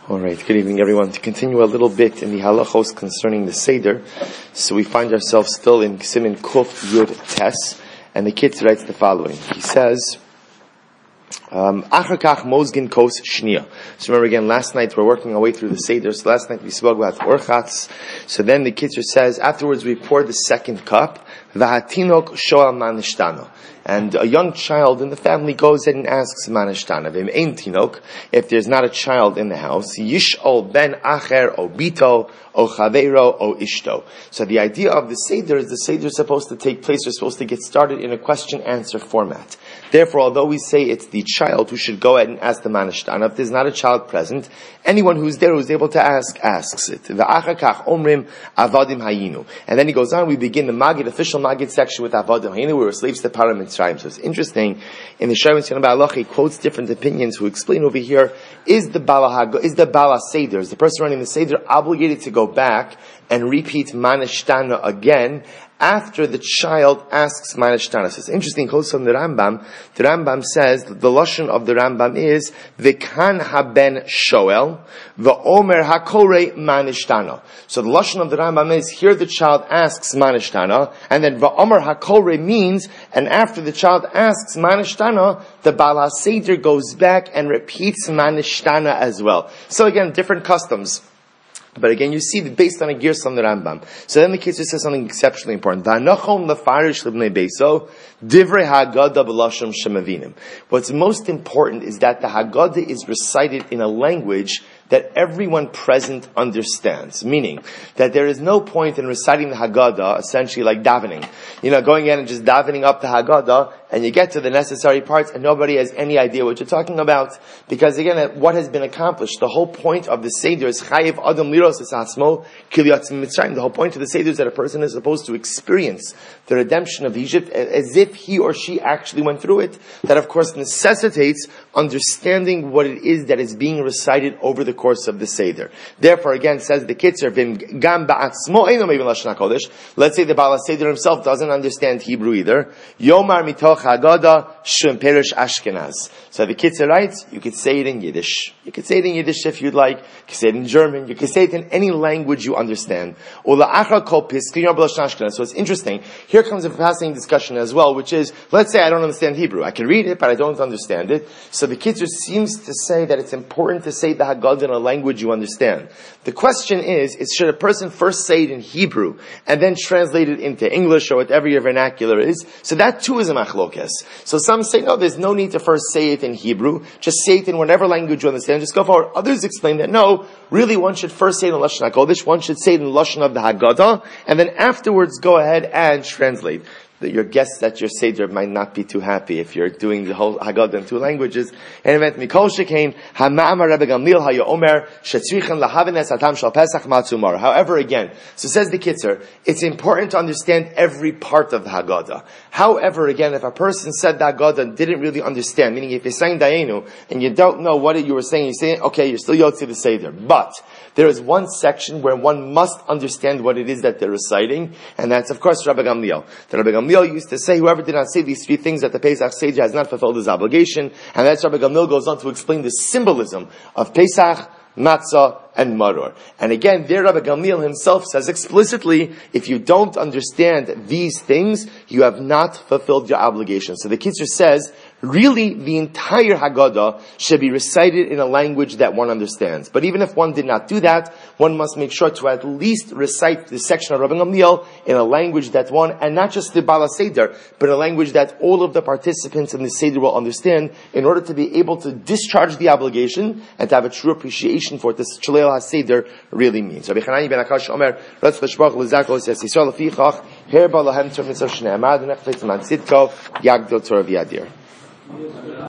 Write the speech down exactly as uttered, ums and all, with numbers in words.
All right, good evening everyone. To continue a little bit in the halachos concerning the Seder, so we find ourselves still in Siman Kuf Yud Tes, and the Kitzur writes the following. He says, Um, Achakach Mozgin Kos Shnia. So remember again, last night we're working our way through the Seder, so last night we spoke about Orchatz. So then the Kitzur says, afterwards we pour the second cup, Vahatinok Shoal Manishtano. And a young child in the family goes in and asks Manishtana, Vim Ein Tinok, if there's not a child in the house, Yish'ol Ben Acher O Bito O Chaveiro O Ishto. So the idea of the Seder is the Seder is supposed to take place, we're supposed to get started in a question-answer format. Therefore, although we say it's the child who should go ahead and ask the Manishtana, if there's not a child present, anyone who's there who's able to ask, asks it. V'achakach omrim avadim hayinu. And then he goes on, we begin the Magid, official Magid section with avadim hayinu, we were slaves to Param Mitzrayim. So it's interesting, in the Shavim Sion Ba'alach, he quotes different opinions who explain over here, is the Bala, is the Bala Seder, is the person running the Seder obligated to go back and repeat Manishtana again after the child asks Manishtana? So it's interesting, close from the Rambam, the Rambam says, that the lashon of the Rambam is, V'kan haben shoel, v'omer hakore Manishtana. So the lashon of the Rambam is, here the child asks Manishtana, and then v'omer hakore means, and after the child asks Manishtana, the Baal HaSeder goes back and repeats Manishtana as well. So again, different customs. But again, you see, based on a gears on the Rambam. So then the Kitzur says something exceptionally important. What's most important is that the Haggadah is recited in a language that everyone present understands. Meaning, that there is no point in reciting the Haggadah, essentially like davening. You know, going in and just davening up the Haggadah, and you get to the necessary parts, and nobody has any idea what you're talking about. Because again, what has been accomplished, the whole point of the Seder is Chayiv Adam Liros Es Atzmo Kilyat Mitzrayim. The whole point of the Seder is that a person is supposed to experience the redemption of Egypt as if he or she actually went through it. That of course necessitates understanding what it is that is being recited over the course of the Seder. Therefore, again, says the Kitzur, Vim Gam Ba'atzmo Eino Mevin Lashon HaKodesh. Let's say the Baal HaSeder himself doesn't understand Hebrew either. Yomar Mitoch Haggadah Shem Perish Ashkenaz. So the Kitzur writes, you could say it in Yiddish. You could say it in Yiddish if you'd like. You could say it in German. You could say it in any language you understand. So it's interesting. Here comes a fascinating discussion as well, which is, let's say I don't understand Hebrew. I can read it, but I don't understand it. So the Kitzur seems to say that it's important to say the Haggadah in a language you understand. The question is, is should a person first say it in Hebrew and then translate it into English or whatever your vernacular is? So that too is a machlokes. So some say, no, there's no need to first say it in Hebrew. Just say it in whatever language you understand. Just go forward. Others explain that no, really one should first say it in Lashon HaKodesh. One should say it in Lashon of the Haggadah, and then afterwards go ahead and translate. That your guests at your Seder might not be too happy if you're doing the whole Haggadah in two languages. And event Mikol Shekain Hama'amar Rebbe Gamliel Hayo Omer Shetzrichen Lahavines Atam Shal Pesach Matzumar. However, again, so says the Kitzur, it's important to understand every part of the Haggadah. However, again, if a person said the Haggadah and didn't really understand, meaning if you're saying Dayenu and you don't know what you were saying, you're saying, okay, you're still Yotzi the Seder. But there is one section where one must understand what it is that they're reciting, and that's of course Rabbi Gamliel. The Rabbi Gamliel used to say, whoever did not say these three things at the Pesach Seder has not fulfilled his obligation, and that's Rabbi Gamliel goes on to explain the symbolism of Pesach, Matzah, and Maror. And again, there Rabbi Gamliel himself says explicitly, if you don't understand these things, you have not fulfilled your obligation. So the Kitzur says, really, the entire Haggadah should be recited in a language that one understands. But even if one did not do that, one must make sure to at least recite the section of Rabbi Gamliel in a language that one, and not just the Baal HaSeder, but a language that all of the participants in the Seder will understand in order to be able to discharge the obligation and to have a true appreciation for what this Shalei HaSeder really means. Rabbi Chanani ben Akash Omer, Ratz L'shbach L'zakos Yas Yisrael L'fichach, Her Ba Lahem Tor Mitzvah Shnei Amad, Nechfetz Man Tzidko, Yagdil Torah V'Yadir.